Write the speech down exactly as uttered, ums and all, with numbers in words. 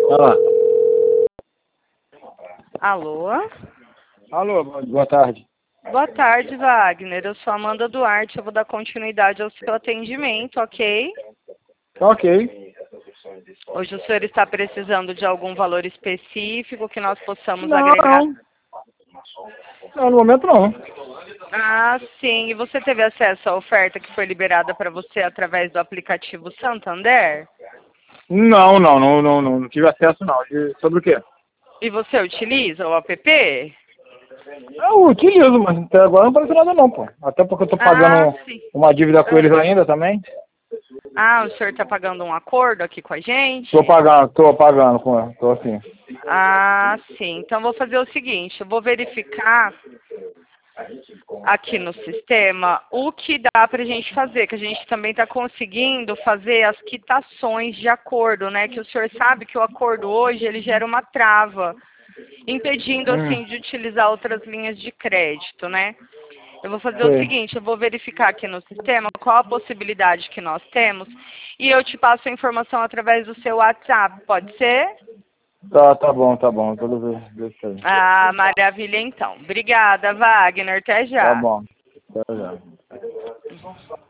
Olha lá. Alô? Alô, boa tarde. Boa tarde, Wagner. Eu sou Amanda Duarte. Eu vou dar continuidade ao seu atendimento, ok? Ok. Hoje o senhor está precisando de algum valor específico que nós possamos Não, agregar? não. Não, no momento não. Ah, sim. E você teve acesso à oferta que foi liberada para você através do aplicativo Santander? Não, não, não, não, não, não tive acesso não. De, sobre o quê? E você utiliza o app? Eu utilizo, mas até agora não apareceu nada não, pô. Até porque eu tô Ah, pagando sim. uma dívida com eles Ah, ainda também. Ah, o senhor está pagando um acordo aqui com a gente? Tô pagando, tô pagando com ela, tô assim. Ah, sim. Então vou fazer o seguinte, eu vou verificar aqui no sistema o que dá para a gente fazer, que a gente também está conseguindo fazer as quitações de acordo, né? Que o senhor sabe que o acordo hoje ele gera uma trava, impedindo Hum, assim de utilizar outras linhas de crédito, né? Eu vou fazer o sei. seguinte, eu vou verificar aqui no sistema qual a possibilidade que nós temos e eu te passo a informação através do seu WhatsApp, pode ser? Tá, tá bom, tá bom. Tudo bem, deixa aí. Ah, maravilha então. Obrigada, Wagner. Até Tá já. bom. Até já.